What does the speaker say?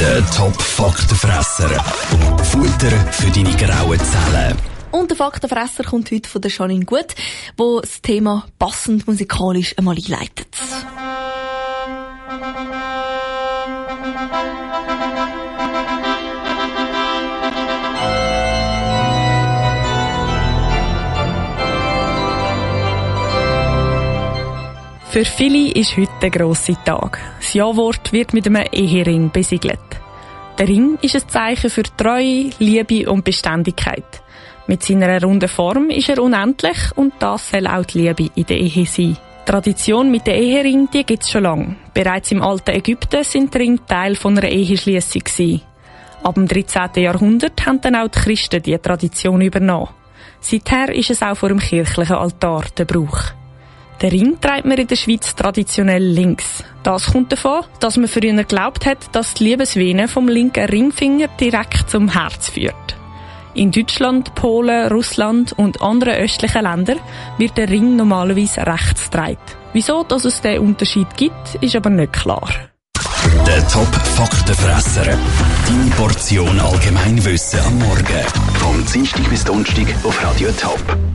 Der Top-Faktenfresser. Futter für deine grauen Zellen. Und der Faktenfresser kommt heute von der Janine Gut, wo das Thema passend musikalisch einmal einleitet. Für viele ist heute der grosse Tag. Das Ja-Wort wird mit einem Ehering besiegelt. Der Ring ist ein Zeichen für Treue, Liebe und Beständigkeit. Mit seiner runden Form ist er unendlich und das soll auch die Liebe in der Ehe sein. Die Tradition mit dem Ehering gibt es schon lange. Bereits im alten Ägypten sind Ringe Teil von einer Eheschliessung gewesen. Ab dem 13. Jahrhundert haben dann auch die Christen diese Tradition übernommen. Seither ist es auch vor dem kirchlichen Altar der Brauch. Den Ring trägt man in der Schweiz traditionell links. Das kommt davon, dass man früher geglaubt hat, dass die Liebesvene vom linken Ringfinger direkt zum Herz führt. In Deutschland, Polen, Russland und anderen östlichen Ländern wird der Ring normalerweise rechts getragen. Wieso dass es diesen Unterschied gibt, ist aber nicht klar. Der Top-Faktenfresser. Deine Portion Allgemeinwissen am Morgen. Vom Dienstag bis Donnerstag auf Radio Top.